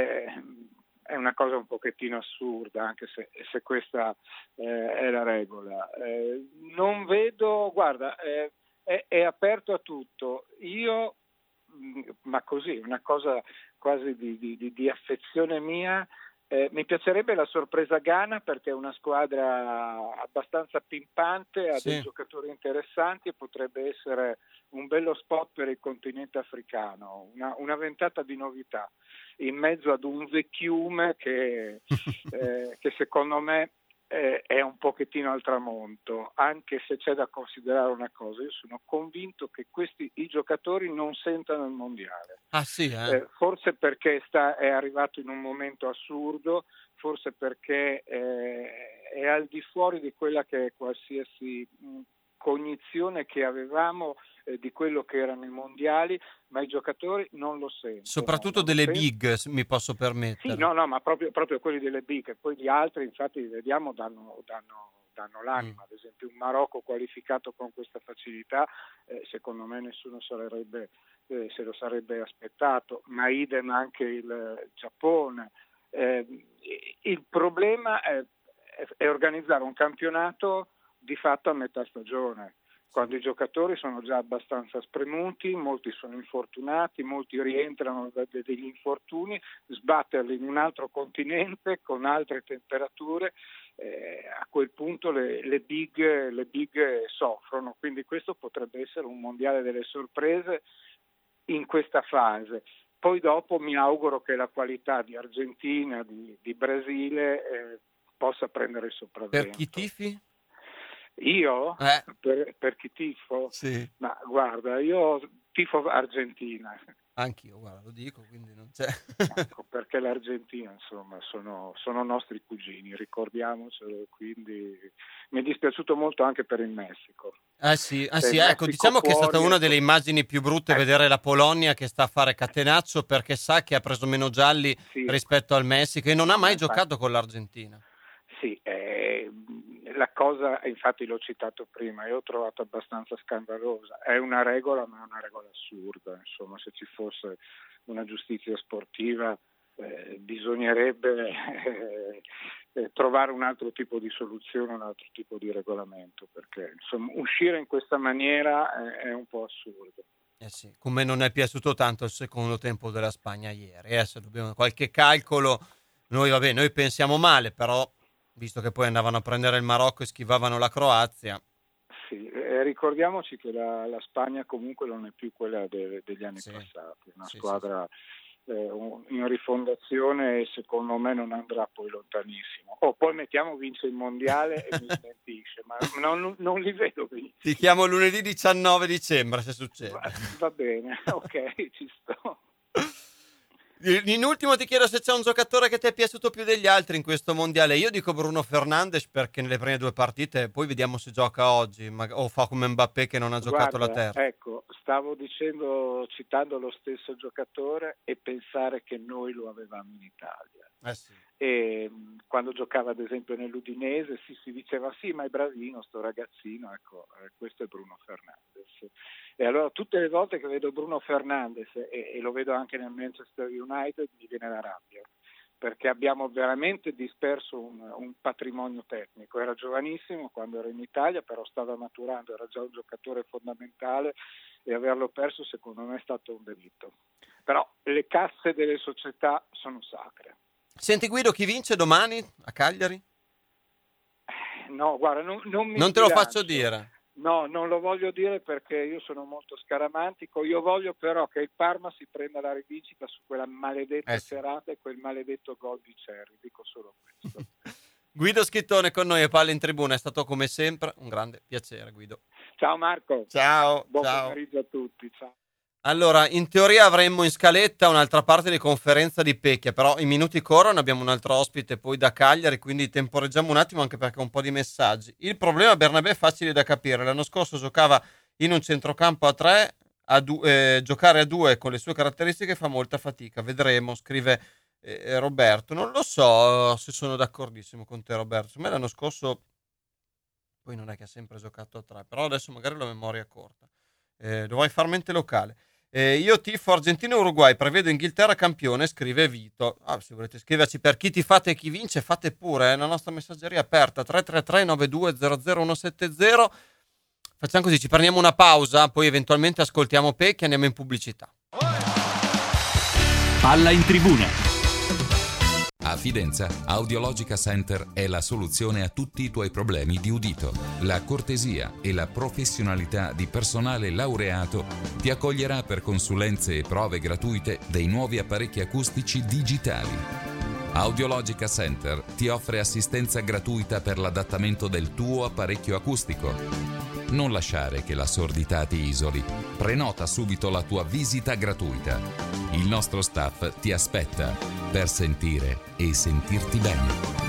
è una cosa un pochettino assurda, anche se questa è la regola. Non vedo, guarda, è aperto a tutto. Io, ma così, una cosa quasi di affezione mia, mi piacerebbe la sorpresa Ghana, perché è una squadra abbastanza pimpante, ha dei giocatori interessanti e potrebbe essere un bello spot per il continente africano, una ventata di novità in mezzo ad un vecchiume che secondo me è un pochettino al tramonto, anche se c'è da considerare una cosa: io sono convinto che i giocatori non sentano il mondiale. Forse perché è arrivato in un momento assurdo, forse perché è al di fuori di quella che è qualsiasi cognizione che avevamo di quello che erano i mondiali, ma i giocatori non lo sentono. Soprattutto delle big, mi posso permettere. Sì, no, ma proprio quelli delle big, e poi gli altri, infatti, vediamo, danno l'anima. Ad esempio un Marocco qualificato con questa facilità, secondo me nessuno se lo sarebbe aspettato, ma idem anche il Giappone. Il problema è organizzare un campionato di fatto a metà stagione, quando i giocatori sono già abbastanza spremuti, molti sono infortunati, molti rientrano da degli infortuni, sbatterli in un altro continente con altre temperature, a quel punto le big soffrono, quindi questo potrebbe essere un mondiale delle sorprese in questa fase. Poi dopo mi auguro che la qualità di Argentina, di Brasile possa prendere il sopravvento. Per chi tifi? Io? Per chi tifo? Sì. Ma guarda, io tifo Argentina. Anch'io, guarda, lo dico, quindi non c'è. Ecco, perché l'Argentina, insomma, sono nostri cugini, ricordiamocelo, quindi mi è dispiaciuto molto anche per il Messico. Sì, ecco, diciamo che è stata una delle immagini più brutte vedere la Polonia che sta a fare catenaccio perché sa che ha preso meno gialli rispetto al Messico e non ha mai giocato con l'Argentina. Sì, la cosa, infatti l'ho citato prima, io ho trovato abbastanza scandalosa, è una regola ma è una regola assurda, insomma, se ci fosse una giustizia sportiva bisognerebbe trovare un altro tipo di soluzione, un altro tipo di regolamento, perché insomma uscire in questa maniera è un po' assurdo. Sì, come non è piaciuto tanto il secondo tempo della Spagna ieri. Se dobbiamo qualche calcolo, noi pensiamo male, però visto che poi andavano a prendere il Marocco e schivavano la Croazia. Sì, ricordiamoci che la Spagna comunque non è più quella degli anni passati, è una squadra in rifondazione e secondo me non andrà poi lontanissimo. Poi vince il mondiale e mi smentisce, ma non li vedo benissimo. Ti chiamo lunedì 19 dicembre se succede. Va bene, ok, ci sto. In ultimo ti chiedo se c'è un giocatore che ti è piaciuto più degli altri in questo mondiale. Io dico Bruno Fernandes perché nelle prime 2 partite, poi vediamo se gioca oggi o fa come Mbappé che non ha giocato la terza. Ecco, stavo citando lo stesso giocatore e pensare che noi lo avevamo in Italia. Sì. E quando giocava ad esempio nell'Udinese si diceva sì, ma è bravino sto ragazzino, ecco, questo è Bruno Fernandes. E allora tutte le volte che vedo Bruno Fernandes e lo vedo anche nel Manchester United mi viene la rabbia, perché abbiamo veramente disperso un patrimonio tecnico. Era giovanissimo quando era in Italia, però stava maturando, era già un giocatore fondamentale e averlo perso secondo me è stato un delitto. Però le casse delle società sono sacre. Senti Guido, chi vince domani a Cagliari? No, guarda, non te lo faccio dire. No, non lo voglio dire perché io sono molto scaramantico. Io voglio però che il Parma si prenda la rivincita su quella maledetta serata e quel maledetto gol di Cerri. Dico solo questo. Guido Schittone con noi e Palla in Tribuna. È stato come sempre un grande piacere, Guido. Ciao Marco. Ciao. Buon pomeriggio a tutti. Ciao. Allora, in teoria avremmo in scaletta un'altra parte di conferenza di Pecchia, però i minuti corrono, abbiamo un altro ospite poi da Cagliari, quindi temporeggiamo un attimo anche perché ho un po' di messaggi. Il problema Bernabé è facile da capire, l'anno scorso giocava in un centrocampo a 3, giocare a 2 con le sue caratteristiche fa molta fatica, vedremo, scrive Roberto. Non lo so se sono d'accordissimo con te Roberto, secondo me l'anno scorso poi non è che ha sempre giocato a 3, però adesso magari la memoria è corta, dovrei far mente locale. Io tifo Argentina e Uruguay, prevedo Inghilterra campione, scrive Vito. Se volete scriverci per chi tifate e chi vince fate pure, la nostra messaggeria è aperta 333 9200 170. Facciamo così, ci prendiamo una pausa, poi eventualmente ascoltiamo Pecchi e andiamo in pubblicità. Palla in Tribuna. A Fidenza, Audiologica Center è la soluzione a tutti i tuoi problemi di udito. La cortesia e la professionalità di personale laureato ti accoglierà per consulenze e prove gratuite dei nuovi apparecchi acustici digitali. Audiologica Center ti offre assistenza gratuita per l'adattamento del tuo apparecchio acustico. Non lasciare che la sordità ti isoli. Prenota subito la tua visita gratuita. Il nostro staff ti aspetta per sentire e sentirti bene.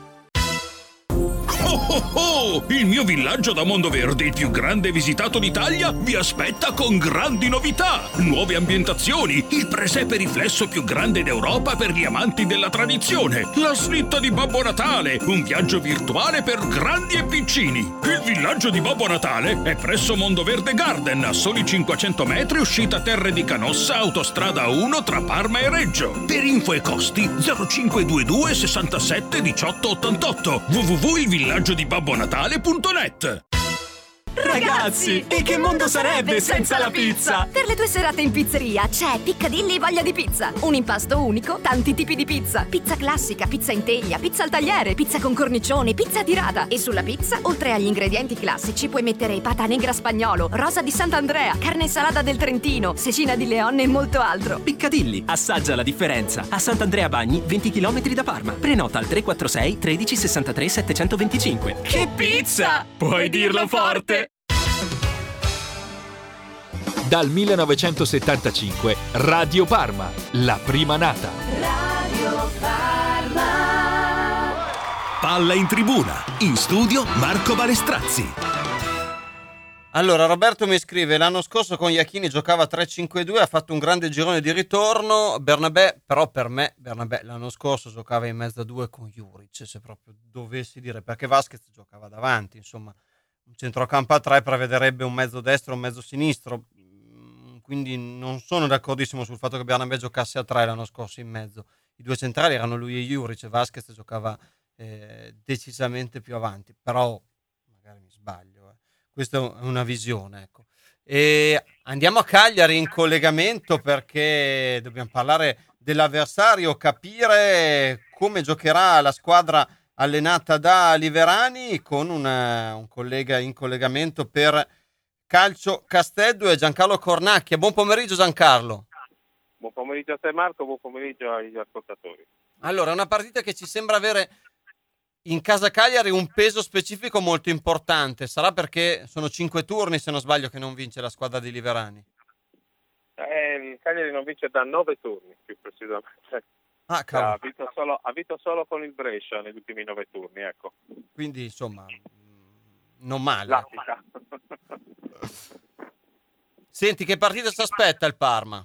Il mio villaggio da Mondoverde, il più grande visitato d'Italia, vi aspetta con grandi novità, nuove ambientazioni, il presepe riflesso più grande d'Europa per gli amanti della tradizione, la slitta di Babbo Natale, un viaggio virtuale per grandi e piccini. Il villaggio di Babbo Natale è presso Mondoverde Garden, a soli 500 metri, uscita Terre di Canossa, autostrada 1 tra Parma e Reggio. Per info e costi 0522 67 18 88 www.ilvillagiodibabonatale.net. Ragazzi, e che mondo sarebbe senza la pizza? Per le tue serate in pizzeria c'è Piccadilly Voglia di Pizza. Un impasto unico, tanti tipi di pizza. Pizza classica, pizza in teglia, pizza al tagliere, pizza con cornicione, pizza tirata. E sulla pizza, oltre agli ingredienti classici, puoi mettere pata negra spagnolo, rosa di Sant'Andrea, carne salata del Trentino, cecina di Leon e molto altro. Piccadilly, assaggia la differenza. A Sant'Andrea Bagni, 20 km da Parma. Prenota al 346 13 63 725. Che pizza! Puoi dirlo forte! Dal 1975 Radio Parma, la prima nata. Radio Parma. Palla in Tribuna, in studio Marco Balestrazzi. Allora, Roberto mi scrive, l'anno scorso con Iachini giocava 3-5-2, ha fatto un grande girone di ritorno, Bernabé, però per me Bernabé l'anno scorso giocava in mezzo a 2 con Juric, se proprio dovessi dire, perché Vasquez giocava davanti, insomma, un centrocampo a 3 prevederebbe un mezzo destro e un mezzo sinistro, quindi non sono d'accordissimo sul fatto che Bernabé giocasse a 3 l'anno scorso in mezzo. I 2 centrali erano lui e Juric, e Vasquez giocava decisamente più avanti, però magari mi sbaglio. Questa è una visione, ecco. E Andiamo a Cagliari in collegamento perché dobbiamo parlare dell'avversario, capire come giocherà la squadra allenata da Liverani con un collega in collegamento per Calcio Casteddue, Giancarlo Cornacchia. Buon pomeriggio Giancarlo. Buon pomeriggio a te Marco, buon pomeriggio agli ascoltatori. Allora, una partita che ci sembra avere in casa Cagliari un peso specifico molto importante. Sarà perché sono 5 turni, se non sbaglio, che non vince la squadra di Liverani. Il Cagliari non vince da 9 turni, più precisamente. Ha vinto solo con il Brescia negli ultimi 9 turni, ecco. Quindi, insomma, non male. Lattica. Senti, che partita si aspetta il Parma?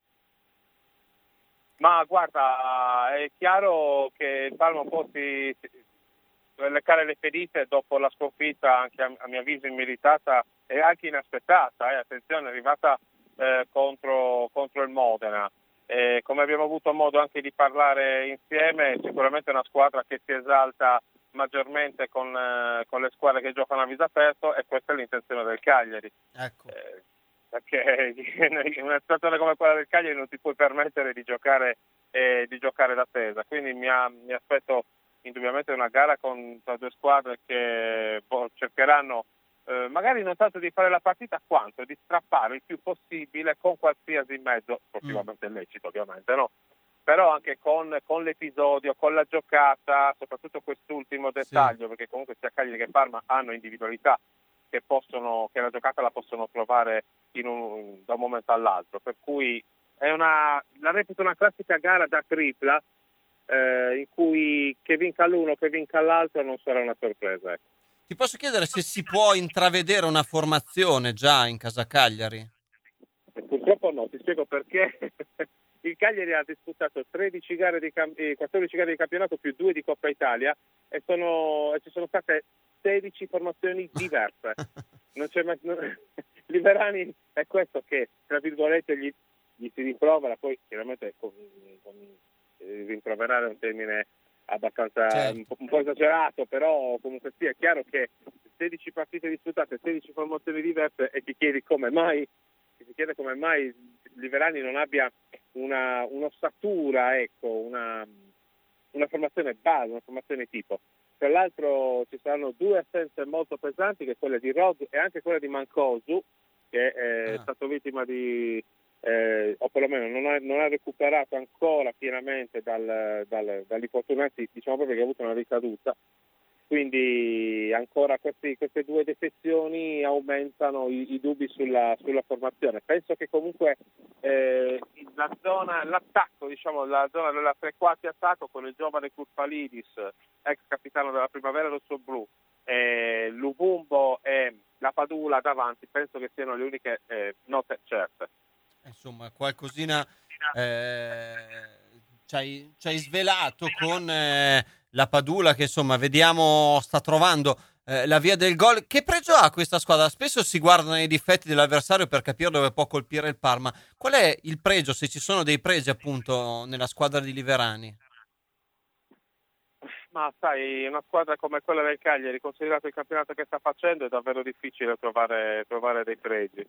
Ma guarda, è chiaro che il Parma un po' si leccare le ferite dopo la sconfitta, anche a mio avviso immeritata e anche inaspettata. Attenzione, è arrivata contro il Modena. Come abbiamo avuto modo anche di parlare insieme, sicuramente è una squadra che si esalta maggiormente con le squadre che giocano a viso aperto, e questa è l'intenzione del Cagliari. Ecco. Perché in una situazione come quella del Cagliari non ti puoi permettere di giocare d'attesa, quindi mi aspetto indubbiamente una gara tra due squadre che cercheranno magari non tanto di fare la partita quanto di strappare il più possibile con qualsiasi mezzo, sportivamente lecito ovviamente, no? Però anche con l'episodio, con la giocata, soprattutto quest'ultimo dettaglio, perché comunque sia Cagliari che Parma hanno individualità che la giocata la possono trovare da un momento all'altro, per cui la reputo una classica gara da tripla in cui che vinca l'uno che vinca l'altro non sarà una sorpresa, ecco. Ti posso chiedere se si può intravedere una formazione già in casa Cagliari? Purtroppo no, ti spiego perché. Il Cagliari ha disputato 14 gare di campionato più 2 di Coppa Italia e ci sono state 16 formazioni diverse. Liverani è questo che, tra virgolette, gli si rimprovera, poi chiaramente rimproverare è un termine abbastanza un po' esagerato, però comunque sia, è chiaro che 16 partite disputate, 16 formazioni diverse, e ti chiede come mai Liverani non abbia un'ossatura, ecco, una formazione base, una formazione tipo. Tra l'altro ci saranno 2 assenze molto pesanti, che è quella di Rod e anche quella di Mancosu, che è stato vittima di o perlomeno non ha recuperato ancora pienamente dall'infortunio, anzi diciamo proprio che ha avuto una ricaduta, quindi ancora queste 2 defezioni aumentano i dubbi sulla formazione. Penso che comunque l'attacco, diciamo la zona della tre quarti attacco con il giovane Kurpalidis, ex capitano della Primavera Rossoblu, Lubumbo e la Padula davanti, penso che siano le uniche note certe. Insomma, qualcosina ci hai svelato con la Padula, che insomma vediamo sta trovando la via del gol. Che pregio ha questa squadra? Spesso si guardano i difetti dell'avversario per capire dove può colpire il Parma. Qual è il pregio, se ci sono dei pregi appunto nella squadra di Liverani? Ma sai, una squadra come quella del Cagliari, considerato il campionato che sta facendo, è davvero difficile trovare dei pregi.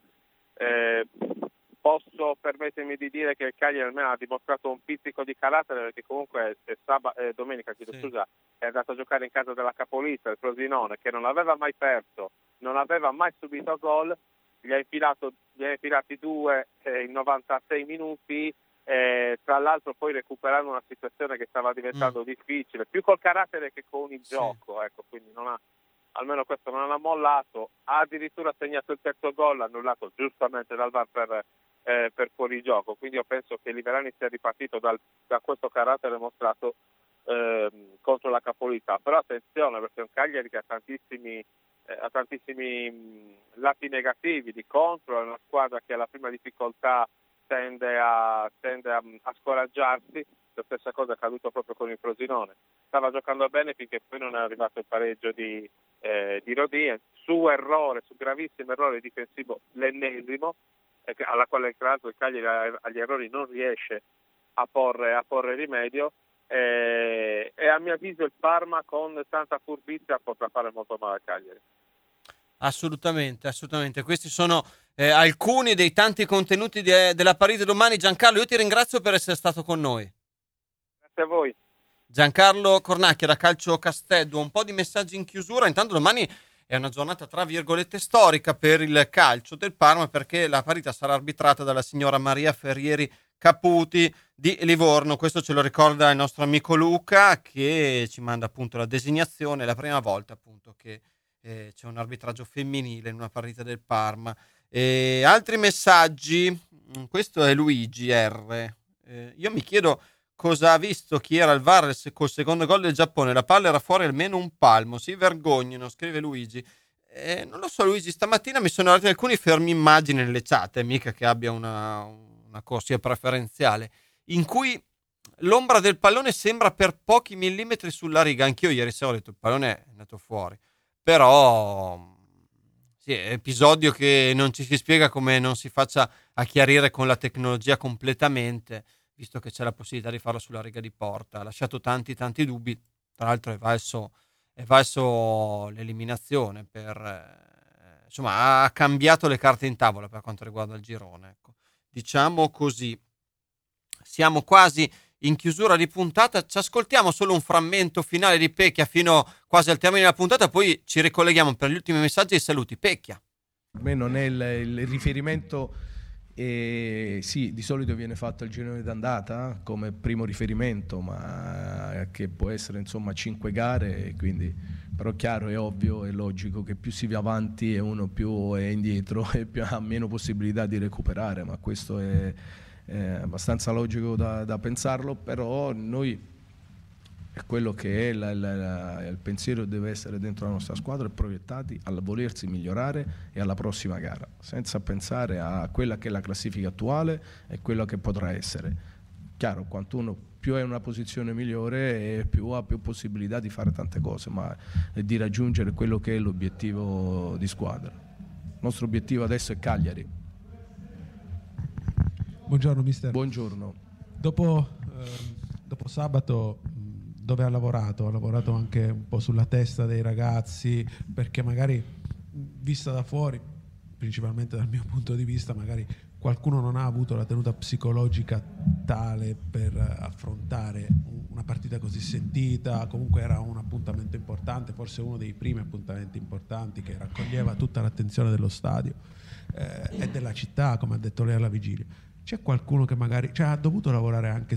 Posso permettermi di dire che il Cagliari almeno ha dimostrato un pizzico di carattere, perché comunque domenica è andato a giocare in casa della capolista, il Frosinone, che non aveva mai perso, non aveva mai subito gol, gli ha infilati 2 in 96 minuti, tra l'altro poi recuperando una situazione che stava diventando difficile, più col carattere che con il gioco, ecco, quindi almeno questo non ha mollato, ha addirittura segnato il terzo gol, annullato giustamente dal VAR per fuorigioco, quindi io penso che Liverani sia ripartito da questo carattere mostrato contro la capolità. Però attenzione, perché è un Cagliari che ha tantissimi lati negativi di contro, è una squadra che alla prima difficoltà tende a scoraggiarsi. La stessa cosa è accaduto proprio con il Frosinone, stava giocando bene finché poi non è arrivato il pareggio di Rodì, su gravissimo errore difensivo, l'ennesimo, alla quale tra l'altro il Cagliari agli errori non riesce a porre rimedio, e a mio avviso il Parma con tanta furbizia potrà fare molto male al Cagliari. Assolutamente. Questi sono alcuni dei tanti contenuti della partita domani. Giancarlo, io ti ringrazio per essere stato con noi. Grazie a voi. Giancarlo Cornacchia da Calcio Castedo. Un po' di messaggi in chiusura. Intanto domani è una giornata tra virgolette storica per il calcio del Parma, perché la partita sarà arbitrata dalla signora Maria Ferrieri Caputi di Livorno. Questo ce lo ricorda il nostro amico Luca, che ci manda appunto la designazione. È la prima volta appunto che c'è un arbitraggio femminile in una partita del Parma. Altri messaggi. Questo è Luigi R. Io mi chiedo cosa ha visto chi era al VAR col secondo gol del Giappone. La palla era fuori almeno un palmo. Si vergognino, scrive Luigi. Non lo so, Luigi, stamattina mi sono arrivati alcuni fermi immagini nelle chat, mica che abbia una corsia preferenziale, in cui l'ombra del pallone sembra per pochi millimetri sulla riga. Anch'io ieri sera ho detto il pallone è andato fuori, però sì, è episodio che non ci si spiega come non si faccia a chiarire con la tecnologia completamente, visto che c'è la possibilità di farlo sulla riga di porta. Ha lasciato tanti dubbi. Tra l'altro è valso l'eliminazione insomma, ha cambiato le carte in tavola per quanto riguarda il girone, ecco. Diciamo così. Siamo quasi in chiusura di puntata, ci ascoltiamo solo un frammento finale di Pecchia fino quasi al termine della puntata, poi ci ricolleghiamo per gli ultimi messaggi e i saluti. Pecchia. Per me non è il riferimento, sì, di solito viene fatto il girone d'andata come primo riferimento, ma che può essere insomma 5 gare, quindi però chiaro, è ovvio, è logico che più si va avanti e uno più è indietro e più ha meno possibilità di recuperare, ma questo è abbastanza logico da pensarlo. Però noi, è quello che è il pensiero deve essere dentro la nostra squadra, è proiettati al volersi migliorare e alla prossima gara, senza pensare a quella che è la classifica attuale e quella che potrà essere. Chiaro, quanto uno più è in una posizione migliore e più ha più possibilità di fare tante cose, ma di raggiungere quello che è l'obiettivo di squadra. Il nostro obiettivo adesso è Cagliari. Buongiorno mister. Buongiorno. Dopo sabato, dove ha lavorato anche un po' sulla testa dei ragazzi, perché magari vista da fuori, principalmente dal mio punto di vista, magari qualcuno non ha avuto la tenuta psicologica tale per affrontare una partita così sentita. Comunque era un appuntamento importante, forse uno dei primi appuntamenti importanti che raccoglieva tutta l'attenzione dello stadio e della città, come ha detto lei alla vigilia. C'è qualcuno che magari ha dovuto lavorare anche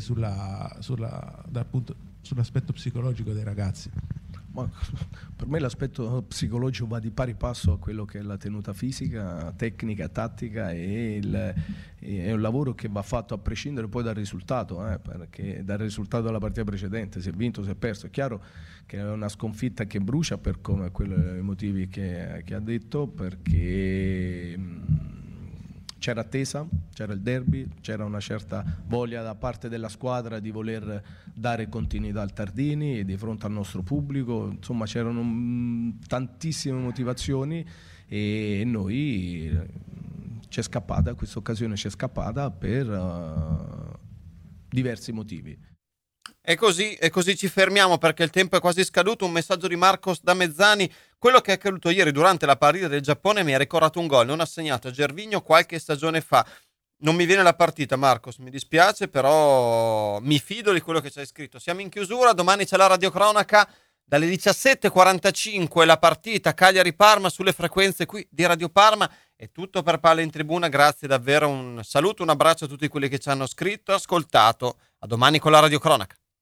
sull'aspetto psicologico dei ragazzi? Ma per me l'aspetto psicologico va di pari passo a quello che è la tenuta fisica, tecnica, tattica, e è un lavoro che va fatto a prescindere poi dal risultato, perché dal risultato della partita precedente, se è vinto, se è perso. È chiaro che è una sconfitta che brucia per come i motivi che ha detto, perché c'era attesa, c'era il derby, c'era una certa voglia da parte della squadra di voler dare continuità al Tardini e di fronte al nostro pubblico. Insomma, c'erano tantissime motivazioni e noi questa occasione ci è scappata per diversi motivi. E così ci fermiamo, perché il tempo è quasi scaduto. Un messaggio di Marcos da Mezzani: quello che è accaduto ieri durante la partita del Giappone mi ha ricordato un gol non assegnato a Gervinho qualche stagione fa. Non mi viene la partita, Marcos, mi dispiace, però mi fido di quello che ci hai scritto. Siamo in chiusura, domani c'è la radiocronaca dalle 17:45, la partita Cagliari-Parma sulle frequenze qui di Radio Parma. È tutto per Palla in Tribuna, grazie davvero, un saluto, un abbraccio a tutti quelli che ci hanno scritto, ascoltato. A domani con la radiocronaca.